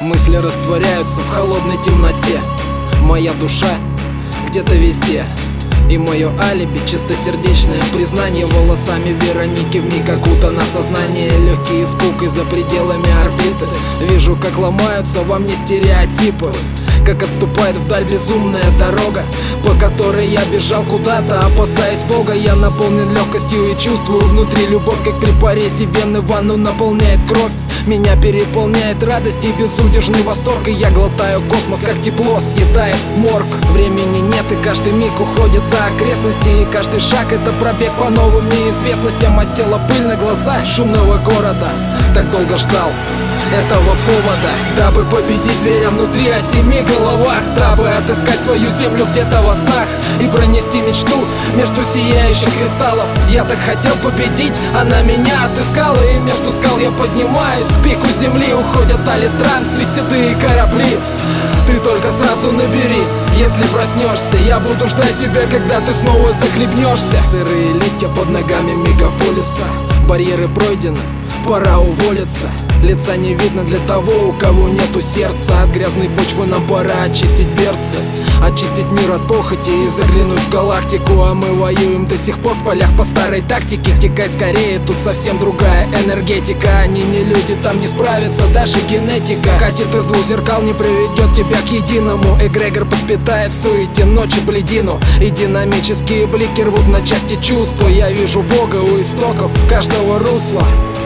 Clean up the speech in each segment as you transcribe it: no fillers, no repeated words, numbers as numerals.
Мысли растворяются в холодной темноте. Моя душа где-то везде. И мое алиби, чистосердечное признание волосами Вероники вмиг окутано сознание. Легкий испуг и за пределами орбиты. Вижу, как ломаются во мне стереотипы, как отступает вдаль безумная дорога, по которой я бежал куда-то, опасаясь Бога. Я наполнен легкостью и чувствую внутри любовь, как при порезе вены ванну наполняет кровь. Меня переполняет радость и безудержный восторг, и я глотаю космос, как тепло съедает морг. Времени нет, и каждый миг уходит за окрестности, и каждый шаг — это пробег по новым неизвестностям. Осела пыль на глаза шумного города. Так долго ждал этого повода, дабы победить зверя внутри о 7 головах, дабы отыскать свою землю где-то во снах и пронести мечту между сияющих кристаллов. Я так хотел победить, она меня отыскала, и между скал я поднимаюсь к пику земли. Уходят дали странствий седые корабли. Ты только сразу набери, если проснешься. Я буду ждать тебя, когда ты снова захлебнешься. Сырые листья под ногами мегаполиса. Барьеры пройдены, пора уволиться. Лица не видно для того, у кого нету сердца. От грязной почвы нам пора очистить берцы, очистить мир от похоти и заглянуть в галактику. А мы воюем до сих пор в полях по старой тактике. Текай скорее, тут совсем другая энергетика. Они не люди, там не справится даже генетика. Катит из двух зеркал, не приведет тебя к единому. Эгрегор подпитает в суете ночи бледину, и динамические блики рвут на части чувства. Я вижу Бога у истоков каждого русла.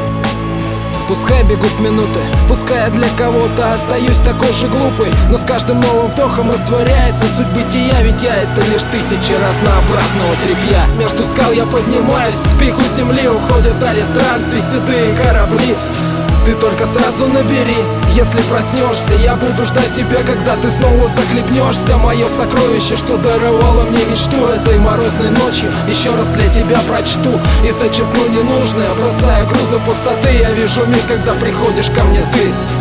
Пускай бегут минуты, пускай я для кого-то остаюсь такой же глупой, но с каждым новым вдохом растворяется суть бытия. Ведь я — это лишь тысячи разнообразного тряпья. Между скал я поднимаюсь к пику земли. Уходят дали странствий седые корабли. Ты только сразу набери, если проснешься. Я буду ждать тебя, когда ты снова захлебнешься. Мое сокровище, что даровало мне мечту этой морозной ночью, еще раз для тебя прочту и зачеркну ненужное, бросая грузы пустоты. Я вижу мир, когда приходишь ко мне ты.